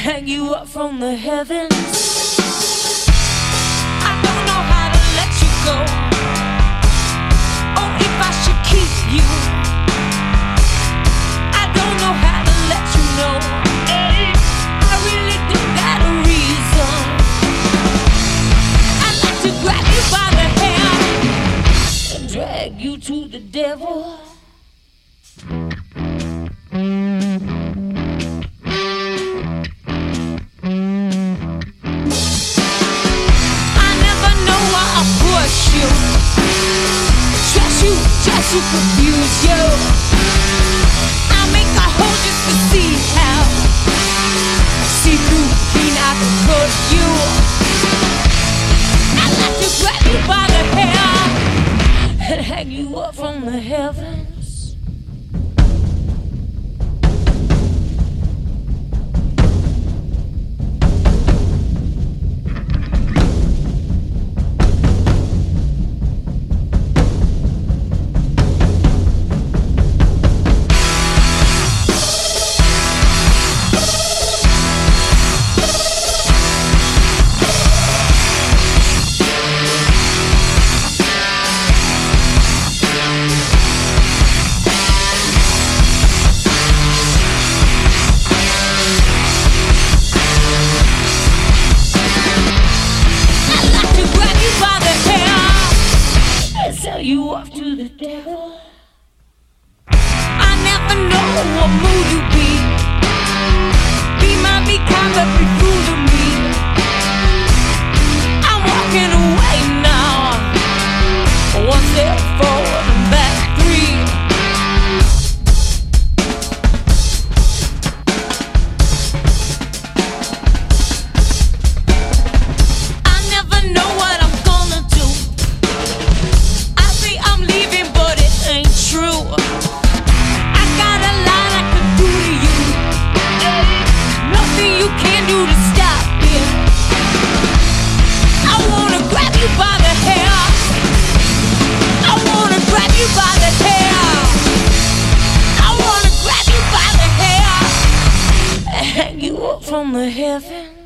hang you up from the heavens. I don't know how to let you go, or if I should keep you. I don't know how to let you know. I really don't got a reason. I'd like to grab you by the hair and drag you to the devil. To confuse you, I make a hole just to see how see-through clean I can cut you. I'd like to grab you by the hair and hang you up from the heavens. Sell you off to the devil. I never know what mood you be. Be my be kind but be true to me. I'm walking away now. One step forward and back three. I never know what I'm gonna do. True, I got a lot I could do to you. Nothing you can do to stop me. I wanna grab you by the hair. I wanna grab you by the hair. I wanna grab you by the hair and hang you up from the heavens.